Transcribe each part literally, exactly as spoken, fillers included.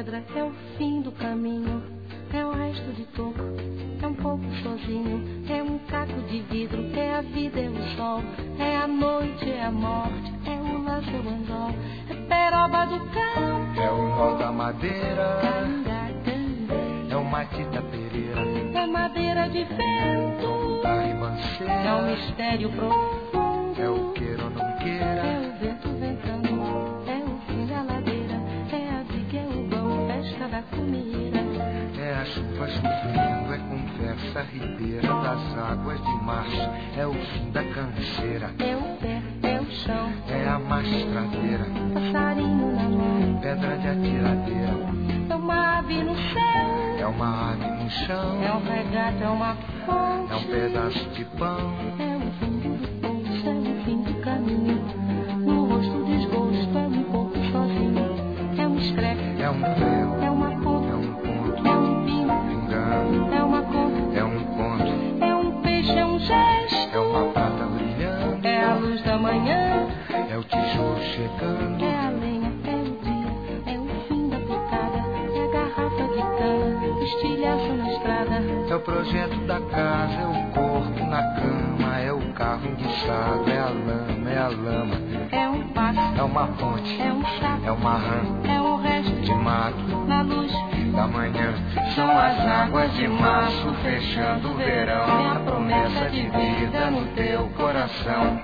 pedra, é o fim do caminho, é o resto de toco, é um pouco sozinho, é um caco de vidro, é a vida, é o sol, é a noite, é a morte, é o laço, o anzol, é peroba do campo, é o nó da madeira, canga, canga, é o matita pereira, é madeira de vento, da ribanceira, é um mistério profundo, é o queira ou não queira, é o vento ventando, é o fim da ladeira, é a viga, é o vão, festa da comida, é a chuva chovendo, é conversa ribeira das águas de março, é o fim da canseira, é o pé, é o chão, é a mastradeira, passarinho na mão, pedra de atiradeira, é uma ave no céu, é uma ave no chão, é um regato, é uma fonte, é um pedaço de pão, é o fundo do poço, é o fim do caminho, no rosto desgosto, é um pouco sozinho, é um escrepe, é um véu, é uma ponta, é um ponto, é um pingo, pingando, é uma conta, é um conto, é um peixe, é um gesto, é uma prata brilhando, é a luz da manhã, é o tijolo chegando, é a lenha, é o dia, é o fim da picada, é a garrafa de cana, o estilhaço na estrada, é o projeto da casa, é o corpo na cama, é o carro enguiçado, é a lama, é a lama, é um passo, é uma ponte, é um chá, é uma rã é um resto de mato na luz da manhã, são as águas de março fechando o verão, é a promessa de vida no teu coração.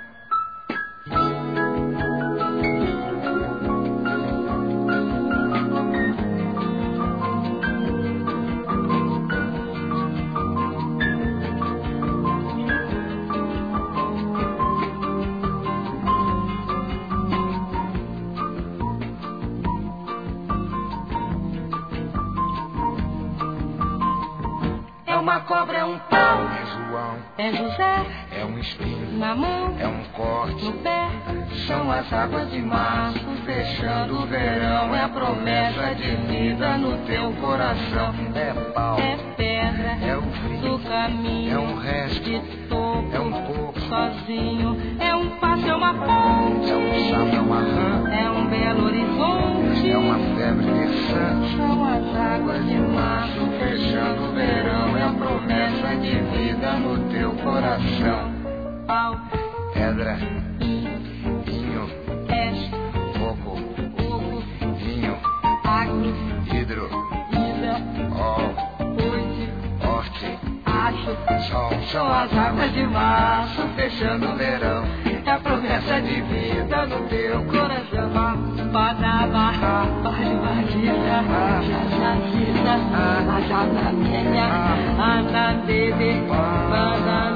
é uma cobra, é um pau, É João, é José, é um espinho, na mão, é um corte, no pé, são as águas de março fechando o verão, é a promessa de vida no teu coração. É pau, é pedra, é o fim, do caminho, é um resto, de topo, é um pouco, sozinho, é um passo, é uma ponte, é um sapo, é uma rã, é um belo horizonte, é uma febre terçante, são as águas de março fechando o verão, é a promessa de vida no teu coração. pau, Pedra, vinho, vinho, peste, fogo, fogo, vinho, agro, hidro, ida, ó, noite, horte, acho, sol, são as águas de março fechando o verão, é a promessa de vida no teu coração. Badaba, badibadida, jajajida, ajanaminha, anandede, banana.